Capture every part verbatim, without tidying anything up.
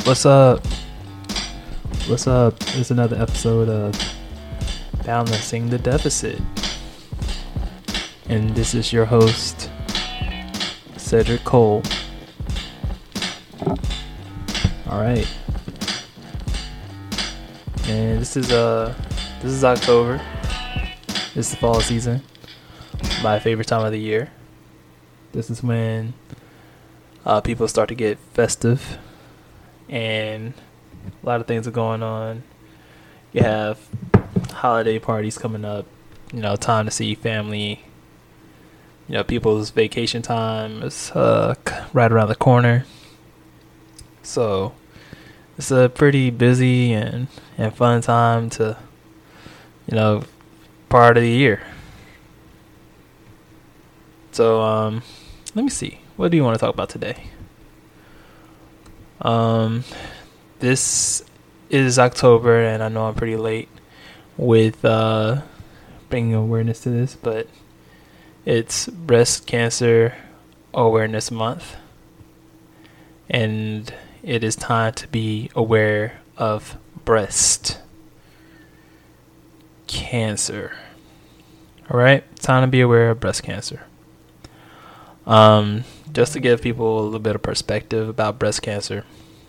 What's up? What's up? It's another episode of Balancing the Deficit. And this is your host, Cedric Cole. Alright. And this is uh this is October. This is the fall season. My favorite time of the year. This is when uh, people start to get festive. And a lot of things are going on. You have holiday parties coming up, you know, time to see family. You know, people's vacation time is uh, right around the corner. So it's a pretty busy and, and fun time to, you know, part of the year. So um, let me see. What do you want to talk about today? Um, this is October, and I know I'm pretty late with uh, bringing awareness to this, but it's Breast Cancer Awareness Month, and it is time to be aware of breast cancer. All right, time to be aware of breast cancer. Um, just to give people a little bit of perspective about breast cancer,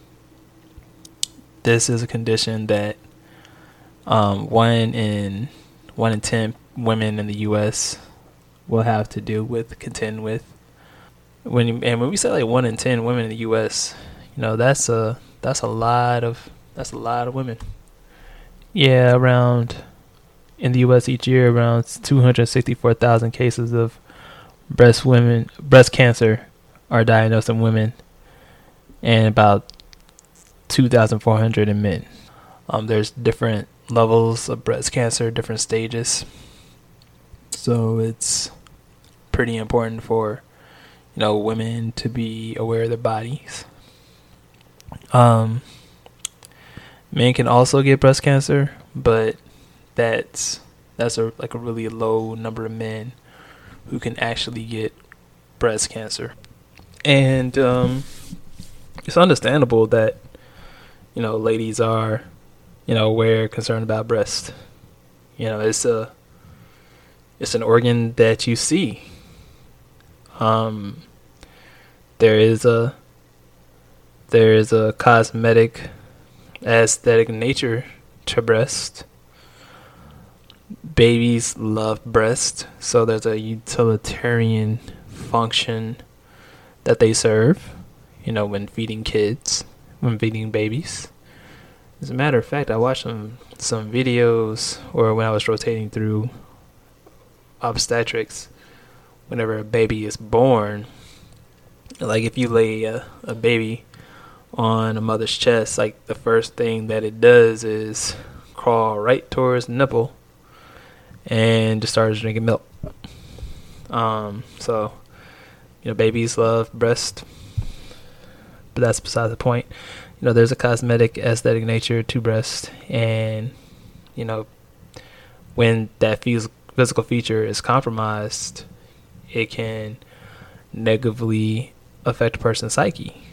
this is a condition that um, one in one in ten women in the U S will have to deal with, contend with. When you, and when we say like one in ten women in the U S, you know that's a that's a lot of that's a lot of women. Yeah, around in the U S each year, around two hundred sixty-four thousand cases of breast women breast cancer are diagnosed in women, and about two thousand four hundred in men. Um, there's different levels of breast cancer, different stages. So it's pretty important for, you know, women to be aware of their bodies. Um, men can also get breast cancer, but that's that's a like a really low number of men who can actually get breast cancer. And um, it's understandable that, you know, ladies are, you know, aware, concerned about breast. You know, it's a, it's an organ that you see. Um, there is a, there is a cosmetic, aesthetic nature to breast. Babies love breast, so there's a utilitarian function that they serve, you know, when feeding kids, when feeding babies. As a matter of fact, I watched some some videos, or when I was rotating through obstetrics, whenever a baby is born, like if you lay a, a baby on a mother's chest, like the first thing that it does is crawl right towards the nipple and just starts drinking milk. Um, so, you know, babies love breast, but that's beside the point. You know, there's a cosmetic, aesthetic nature to breast, and, you know, when that phys- physical feature is compromised, it can negatively affect a person's psyche.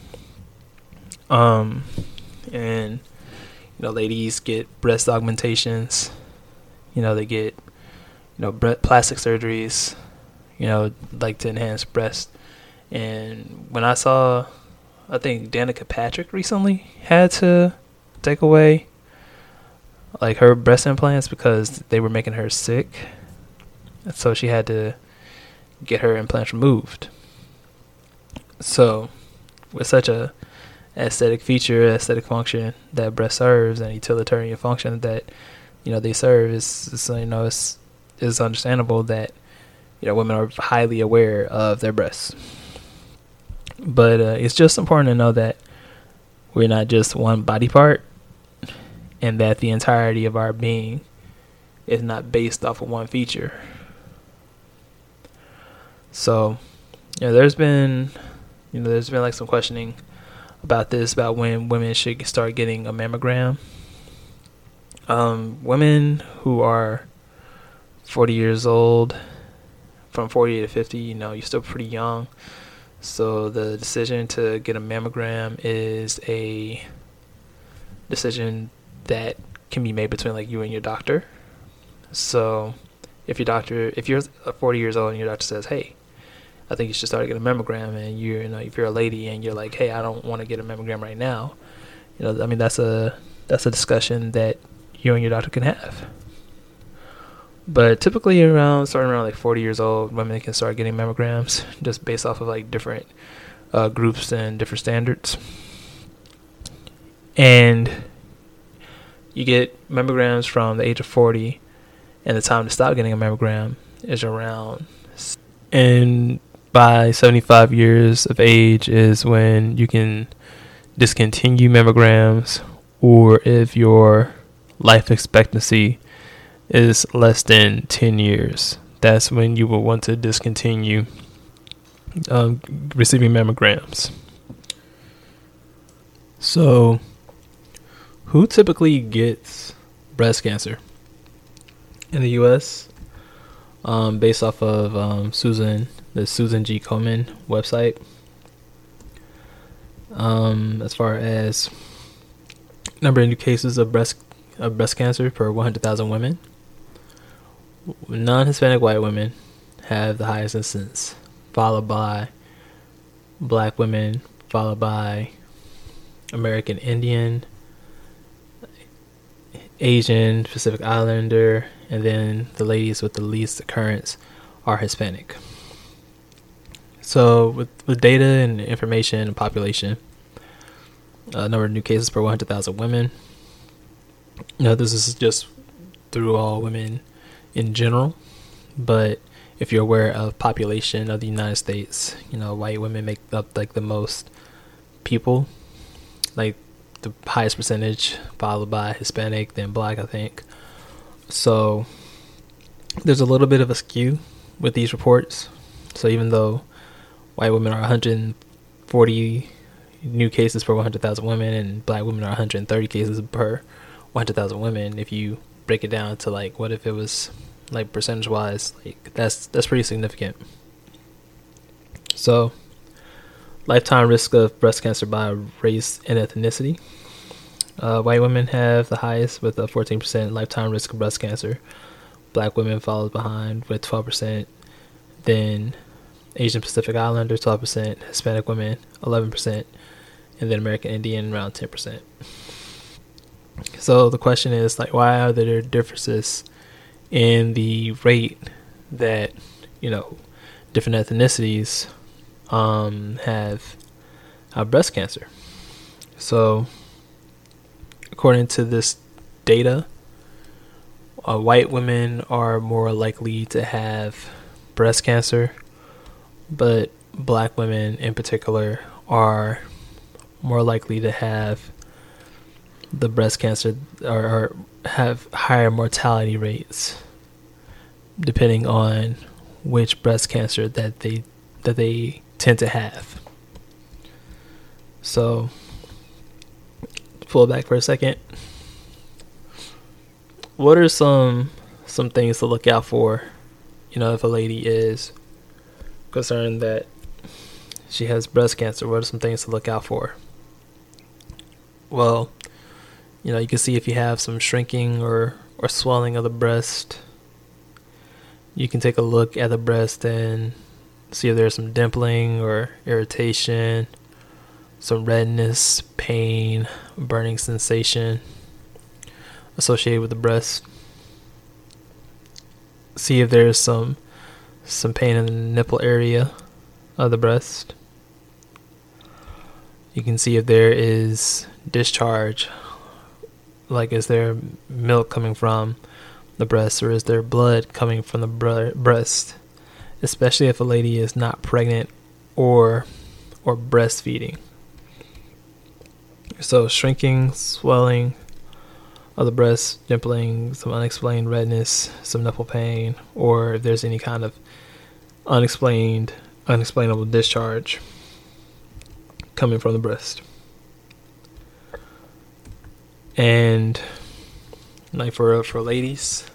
Um, and, you know, ladies get breast augmentations. You know, they get, you know, bre- plastic surgeries, you know, like to enhance breast. And when I saw, I think Danica Patrick recently had to take away like her breast implants because they were making her sick. So she had to get her implants removed. So with such a aesthetic feature, aesthetic function that breast serves, and utilitarian function that, you know, they serve, is, is you know, it's, it's understandable that, you know, women are highly aware of their breasts. But uh, it's just important to know that we're not just one body part, and that the entirety of our being is not based off of one feature. So, you know, there's been, you know, there's been like some questioning about this, about when women should start getting a mammogram. Um, women who are forty years old, from forty to fifty, you know, you're still pretty young. So the decision to get a mammogram is a decision that can be made between like you and your doctor. So if your doctor, if you're forty years old and your doctor says, hey, I think you should start getting a mammogram, and you're, you know, if you're a lady and you're like, hey, I don't want to get a mammogram right now, you know, I mean, that's a that's a discussion that you and your doctor can have. But typically around starting around like forty years old, women can start getting mammograms just based off of like different uh, groups and different standards. And you get mammograms from the age of forty, and the time to stop getting a mammogram is around. And by seventy-five years of age is when you can discontinue mammograms, or if your life expectancy is less than ten years, that's when you will want to discontinue um, receiving mammograms. So, who typically gets breast cancer in the U S? Um, based off of um, Susan, the Susan G. Komen website. Um, as far as number of new cases of breast of breast cancer per one hundred thousand women, non-Hispanic white women have the highest incidence, followed by black women, followed by American Indian, Asian, Pacific Islander, and then the ladies with the least occurrence are Hispanic. So with, with data and information and population, uh, number of new cases per one hundred thousand women, you know, this is just through all women in general, but if you're aware of population of the United States, you know, white women make up like the most people, like the highest percentage, followed by Hispanic, then black, I think. So there's a little bit of a skew with these reports. So even though white women are one hundred forty new cases per one hundred thousand women, and black women are one hundred thirty cases per one hundred thousand women, if you break it down to like, what if it was like percentage wise, like that's that's pretty significant. So lifetime risk of breast cancer by race and ethnicity. Uh, white women have the highest with a fourteen percent lifetime risk of breast cancer. Black women follows behind with twelve percent. Then Asian Pacific Islander, twelve percent. Hispanic women, eleven percent. And then American Indian, around ten percent. So the question is, like, why are there differences in the rate that, you know, different ethnicities um, have, have breast cancer? So according to this data, uh, white women are more likely to have breast cancer, but black women in particular are more likely to have the breast cancer, or, or have higher mortality rates depending on which breast cancer that they that they tend to have. So pull it back for a second. What are some some things to look out for, you know, if a lady is concerned that she has breast cancer? What are some things to look out for? Well, you know, you can see if you have some shrinking or, or swelling of the breast. You can take a look at the breast and see if there's some dimpling or irritation, some redness, pain, burning sensation associated with the breast. See if there's some some pain in the nipple area of the breast. You can see if there is discharge, like is there milk coming from the breast, or is there blood coming from the bre- breast, especially if a lady is not pregnant or or breastfeeding. So shrinking, swelling of the breast, dimpling, some unexplained redness, some nipple pain, or if there's any kind of unexplained, unexplainable discharge coming from the breast. And like for for ladies,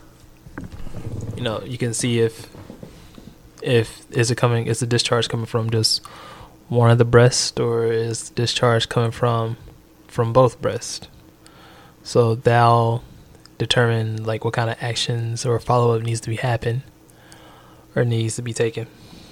you know, you can see if if is it coming is the discharge coming from just one of the breasts, or is discharge coming from from both breasts? So that'll determine like what kind of actions or follow up needs to be happen or needs to be taken.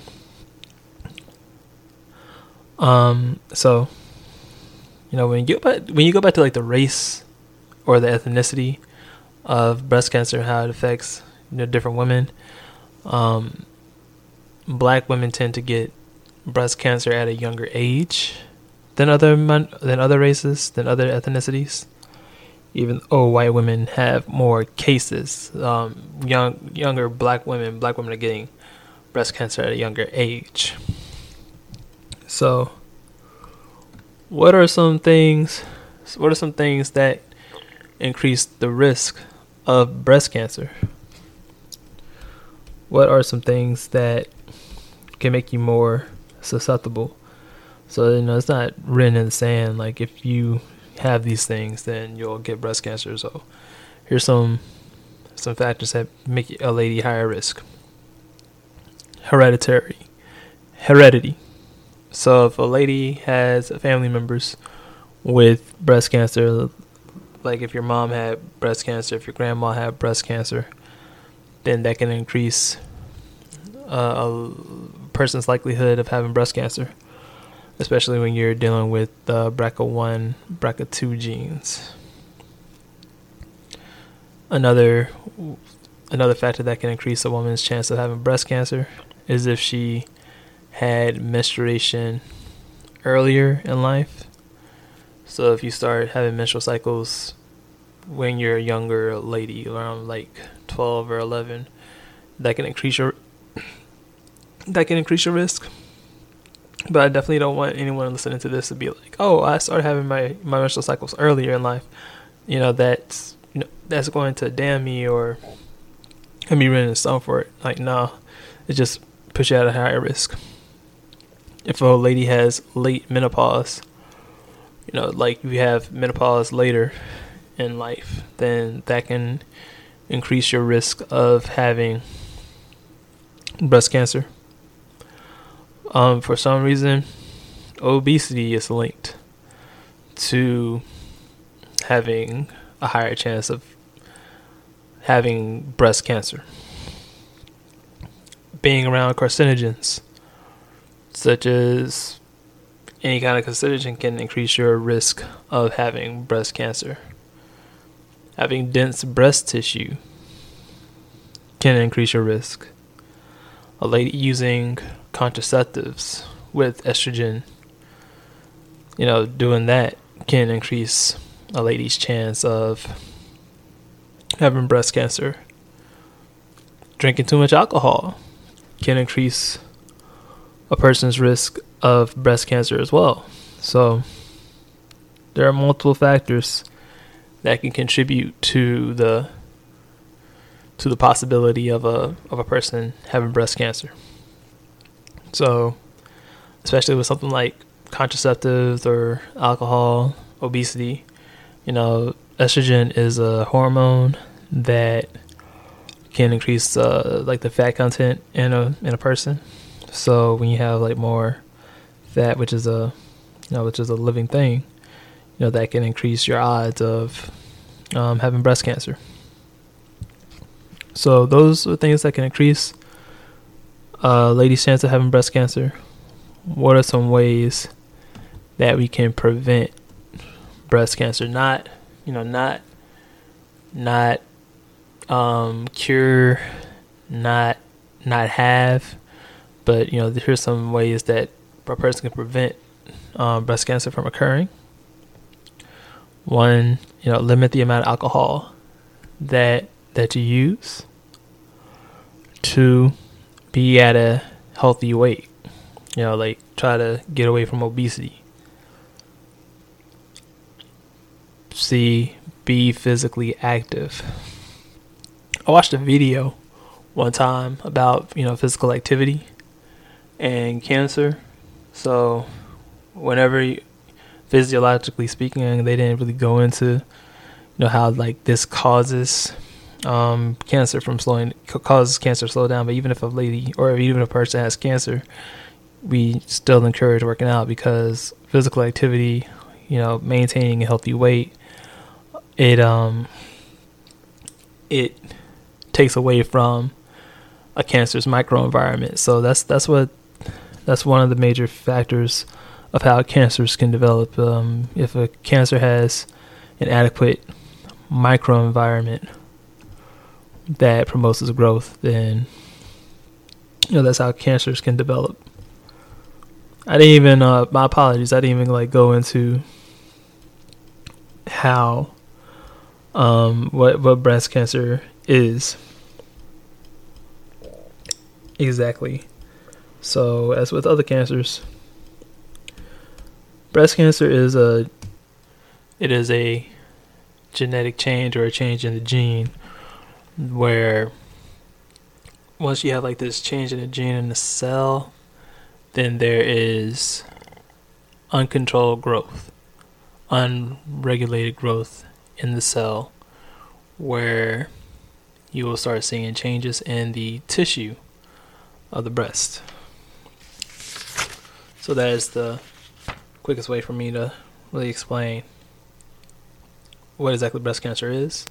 Um, so you know when you go back when you go back to like the race or the ethnicity of breast cancer and how it affects, you know, different women. Um, black women tend to get breast cancer at a younger age than other than other races, than other ethnicities. Even though white women have more cases, um, young younger black women, black women are getting breast cancer at a younger age. So, what are some things? What are some things that increase the risk of breast cancer? What are some things that can make you more susceptible? So, you know, it's not written in the sand. Like, if you have these things, then you'll get breast cancer. So, here's some some factors that make a lady higher risk. Hereditary, heredity. So, if a lady has family members with breast cancer, like if your mom had breast cancer, if your grandma had breast cancer, then that can increase uh, a person's likelihood of having breast cancer, especially when you're dealing with uh, B R C A one, B R C A two genes. Another another factor that can increase a woman's chance of having breast cancer is if she had menstruation earlier in life. So if you start having menstrual cycles when you're a younger lady, around like twelve or eleven, that can increase your that can increase your risk. But I definitely don't want anyone listening to this to be like, "Oh, I started having my, my menstrual cycles earlier in life. You know, that's you know that's going to damn me or have me running a stone for it." Like, no, it just puts you at a higher risk. If a lady has late menopause, you know, like you have menopause later in life, then that can increase your risk of having breast cancer. Um, for some reason, obesity is linked to having a higher chance of having breast cancer. Being around carcinogens, such as any kind of carcinogen, can increase your risk of having breast cancer. Having dense breast tissue can increase your risk. A lady using contraceptives with estrogen, you know, doing that can increase a lady's chance of having breast cancer. Drinking too much alcohol can increase a person's risk of breast cancer as well. So there are multiple factors that can contribute to the to the possibility of a of a person having breast cancer. So, especially with something like contraceptives or alcohol, obesity, you know, estrogen is a hormone that can increase uh, like the fat content in a in a person. So when you have like more fat, which is a you know which is a living thing, you know, that can increase your odds of um, having breast cancer. So those are things that can increase a lady's chance of having breast cancer. What are some ways that we can prevent breast cancer? Not, you know, not, not um, cure, not, not have, but you know, here's some ways that a person can prevent um, breast cancer from occurring. One, you know, limit the amount of alcohol that that you use. Two, be at a healthy weight. You know, like try to get away from obesity. C, be physically active. I watched a video one time about, you know, physical activity and cancer. So whenever you, physiologically speaking, they didn't really go into, you know, how like this causes um, cancer from slowing, causes cancer to slow down. But even if a lady or even if a person has cancer, we still encourage working out, because physical activity, you know, maintaining a healthy weight, it um it takes away from a cancer's microenvironment. So that's that's what that's one of the major factors of how cancers can develop. Um, if a cancer has an adequate microenvironment that promotes its growth, then you know that's how cancers can develop. I didn't even uh, my apologies. I didn't even like go into how um what what breast cancer is exactly. So as with other cancers, breast cancer is a it is a genetic change, or a change in the gene, where once you have like this change in the gene in the cell, then there is uncontrolled growth, unregulated growth in the cell, where you will start seeing changes in the tissue of the breast. So that is the quickest way for me to really explain what exactly breast cancer is.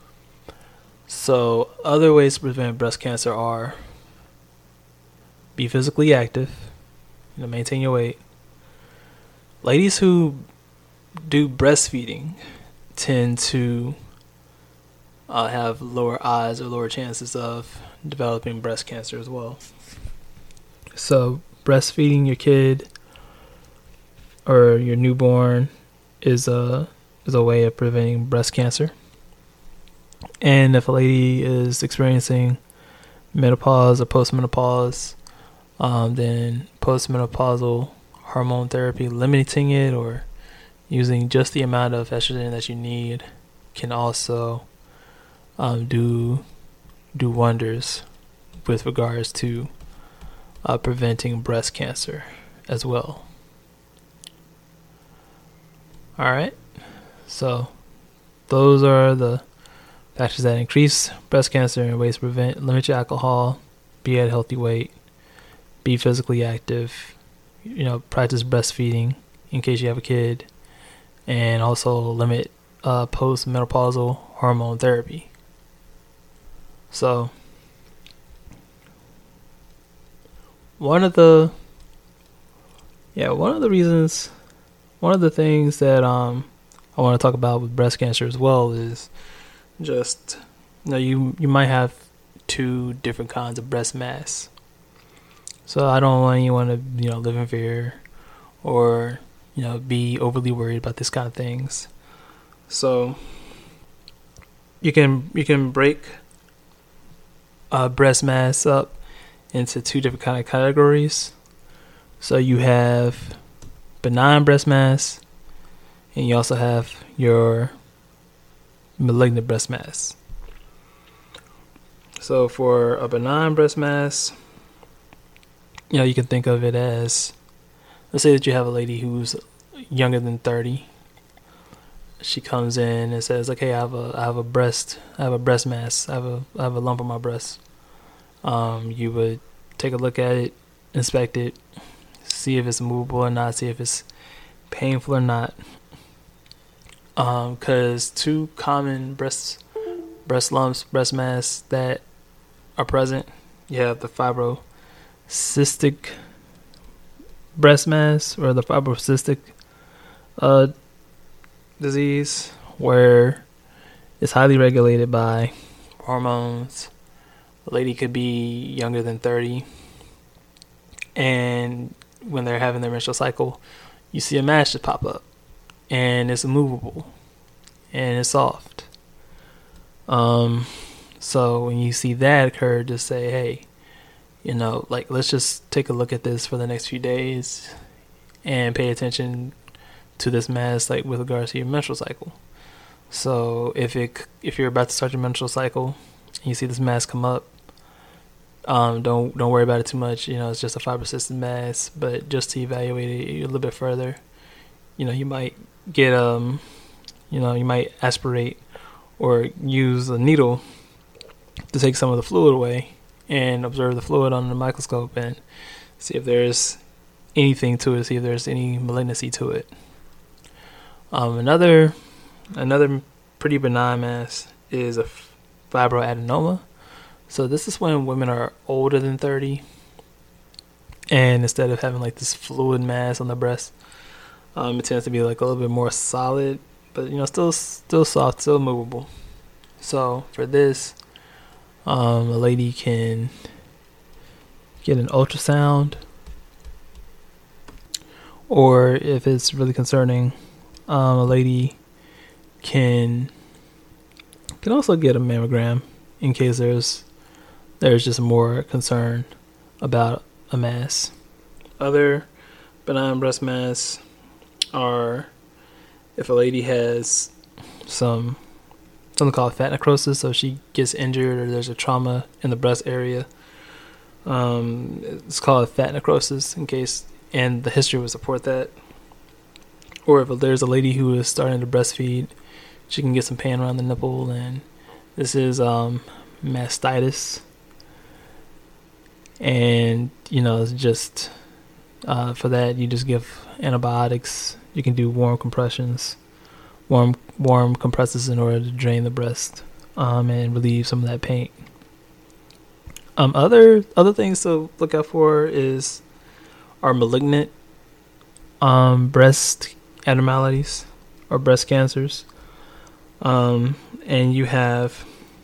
So other ways to prevent breast cancer are: be physically active, you know, maintain your weight. Ladies who do breastfeeding tend to uh, have lower odds or lower chances of developing breast cancer as well. So breastfeeding your kid or your newborn is a is a way of preventing breast cancer. And if a lady is experiencing menopause or postmenopause, um, then postmenopausal hormone therapy, limiting it or using just the amount of estrogen that you need, can also um, do do wonders with regards to uh, preventing breast cancer as well. All right, so those are the factors that increase breast cancer and ways to prevent. Limit your alcohol, be at a healthy weight, be physically active, you know, practice breastfeeding in case you have a kid, and also limit uh, postmenopausal hormone therapy. So one of the yeah one of the reasons one of the things that um I want to talk about with breast cancer as well is just, you know, you you might have two different kinds of breast mass. So I don't want anyone to, you know, live in fear or, you know, be overly worried about this kind of things. So you can you can break uh, breast mass up into two different kind of categories. So you have benign breast mass, and you also have your malignant breast mass. So for a benign breast mass, you know, you can think of it as, let's say that you have a lady who's younger than thirty. She comes in and says, like, hey, I have a I have a breast I have a breast mass. I have a I have a lump on my breast. Um, you would take a look at it, inspect it, see if it's movable or not, see if it's painful or not. Um, because two common breast breast lumps, breast mass that are present, you have the fibrocystic breast mass, or the fibrocystic uh, disease, where it's highly regulated by hormones. The lady could be younger than thirty, and when they're having their menstrual cycle, you see a mass just pop up, and it's immovable, and it's soft. Um, so when you see that occur, just say, hey, you know, like, let's just take a look at this for the next few days and pay attention to this mass, like, with regards to your menstrual cycle. So if it if you're about to start your menstrual cycle and you see this mass come up, um, don't don't worry about it too much. You know, it's just a fibrocystic mass, but just to evaluate it a little bit further, you know, you might get um, you know, you might aspirate or use a needle to take some of the fluid away and observe the fluid under the microscope and see if there's anything to it to see if there's any malignancy to it. Um, another another pretty benign mass is a fibroadenoma. So this is when women are older than thirty, and instead of having like this fluid mass on the breast, um, it tends to be like a little bit more solid, but you know, still still soft, still movable. So for this, um, a lady can get an ultrasound, or if it's really concerning, um, a lady can can also get a mammogram in case there's there's just more concern about a mass. Other benign breast mass are if a lady has some something called fat necrosis, so she gets injured or there's a trauma in the breast area. Um, it's called fat necrosis in case, and the history would support that. Or if there's a lady who is starting to breastfeed, she can get some pain around the nipple, and this is um, mastitis. And, you know, it's just, uh, for that, you just give antibiotics. You can do warm compressions, warm warm compresses in order to drain the breast um, and relieve some of that pain. Um, other other things to look out for is are malignant um, breast abnormalities or breast cancers. Um, and you have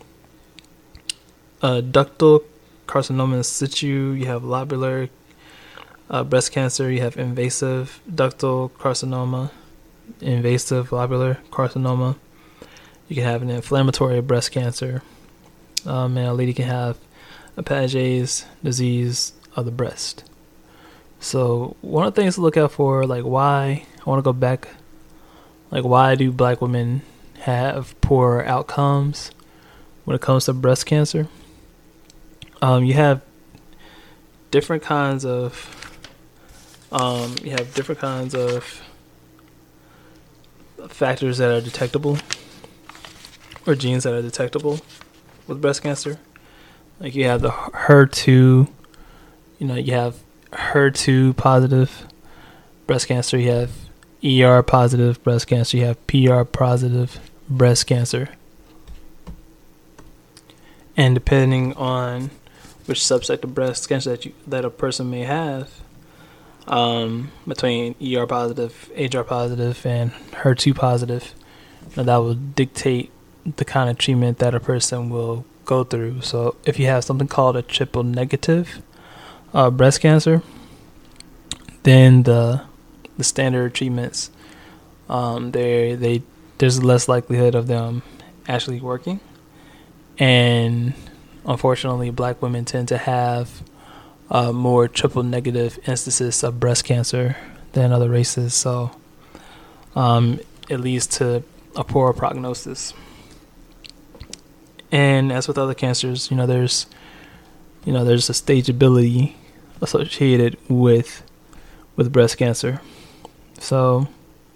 uh, ductal carcinoma in situ, you have lobular uh, breast cancer, you have invasive ductal carcinoma, invasive lobular carcinoma. You can have an inflammatory breast cancer, um, and a lady can have a Paget's disease of the breast. So one of the things to look out for, like why, I want to go back, like why do black women have poor outcomes when it comes to breast cancer? Um, you have different kinds of, um, you have different kinds of factors that are detectable, or genes that are detectable with breast cancer. Like you have the H E R two, you know, you have H E R two positive breast cancer, you have E R positive breast cancer, you have P R positive breast cancer. And depending on which subset of breast cancer that you, that a person may have, um, between E R positive, H R positive, and H E R two positive, now that will dictate the kind of treatment that a person will go through. So if you have something called a triple negative uh, breast cancer, then the the standard treatments, um, they they there's less likelihood of them actually working, and unfortunately, black women tend to have uh, more triple negative instances of breast cancer than other races. So um, it leads to a poor prognosis. And as with other cancers, you know, there's, you know, there's a stageability associated with with breast cancer. So,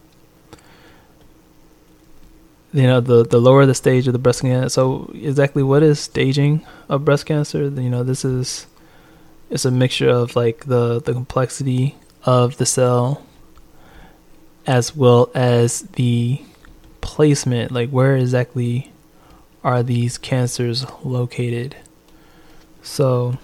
you know, the, the lower the stage of the breast cancer. So exactly what is staging of breast cancer? You know, this is, it's a mixture of like the, the complexity of the cell as well as the placement, like where exactly are these cancers located. So,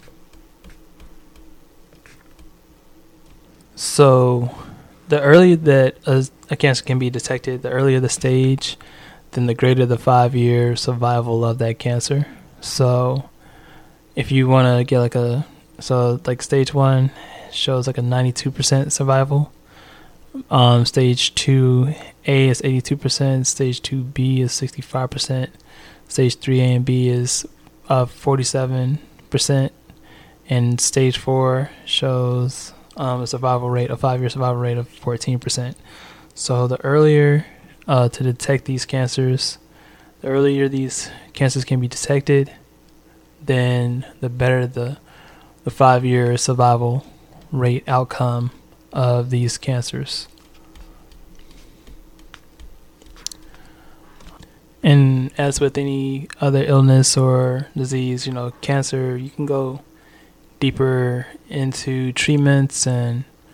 so the earlier that a, a cancer can be detected, the earlier the stage, then the greater the five-year survival of that cancer. So if you want to get like a, so like stage one shows like a ninety-two percent survival. Um, stage two A is eighty-two percent, stage two B is sixty-five percent, stage three A and B is uh, forty-seven percent, and stage four shows um, a survival rate, a five-year survival rate of fourteen percent. So the earlier uh, to detect these cancers, the earlier these cancers can be detected, then the better the the five-year survival rate outcome of these cancers. And as with any other illness or disease, you know, cancer, you can go deeper into treatments and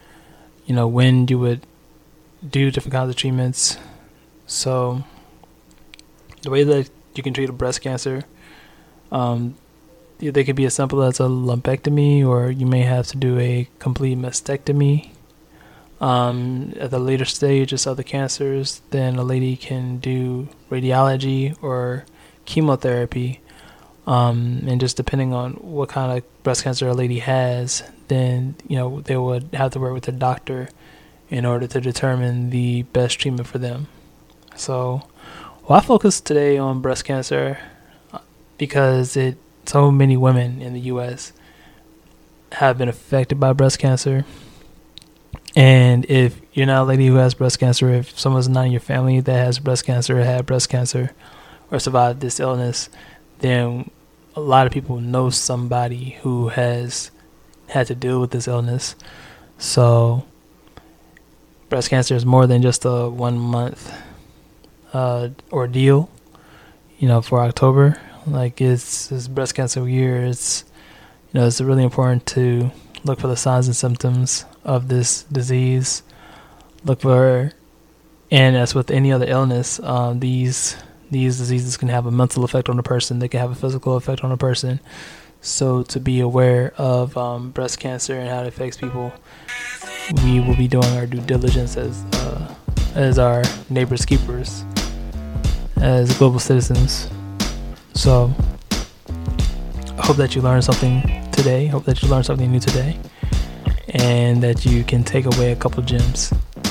you know, when you would do different kinds of treatments. So the way that you can treat a breast cancer, um, they could be as simple as a lumpectomy, or you may have to do a complete mastectomy. Um, at the later stages of the cancers, then a lady can do radiology or chemotherapy. Um, and just depending on what kind of breast cancer a lady has, then, you know, they would have to work with their doctor in order to determine the best treatment for them. So, well, I focus today on breast cancer because it so many women in the U S have been affected by breast cancer. And if you're not a lady who has breast cancer, if someone's not in your family that has breast cancer or had breast cancer or survived this illness, then a lot of people know somebody who has had to deal with this illness. So breast cancer is more than just a one month uh, ordeal, you know, for October. Like it's, it's breast cancer year. It's, you know, it's really important to look for the signs and symptoms of this disease. Look for, and as with any other illness, um, these these diseases can have a mental effect on a person. They can have a physical effect on a person. So to be aware of um, breast cancer and how it affects people, we will be doing our due diligence as uh, as our neighbors keepers, as global citizens. So I hope that you learned something today. Hope that you learned something new today, and that you can take away a couple gems.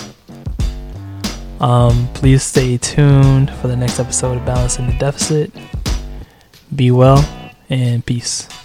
Um, please stay tuned for the next episode of Balancing the Deficit. Be well and peace.